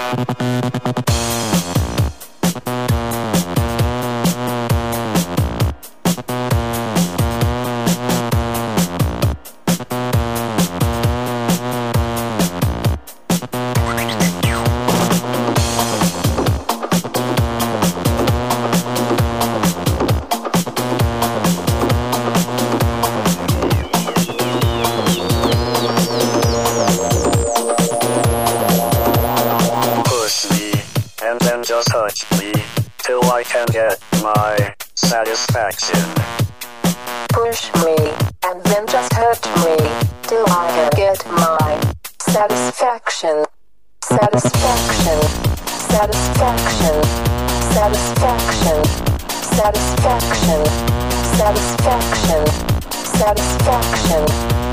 Just touch me till I can get my satisfaction. Push me and then just hurt me till I can get my satisfaction. Satisfaction. Satisfaction. Satisfaction. Satisfaction. Satisfaction. Satisfaction.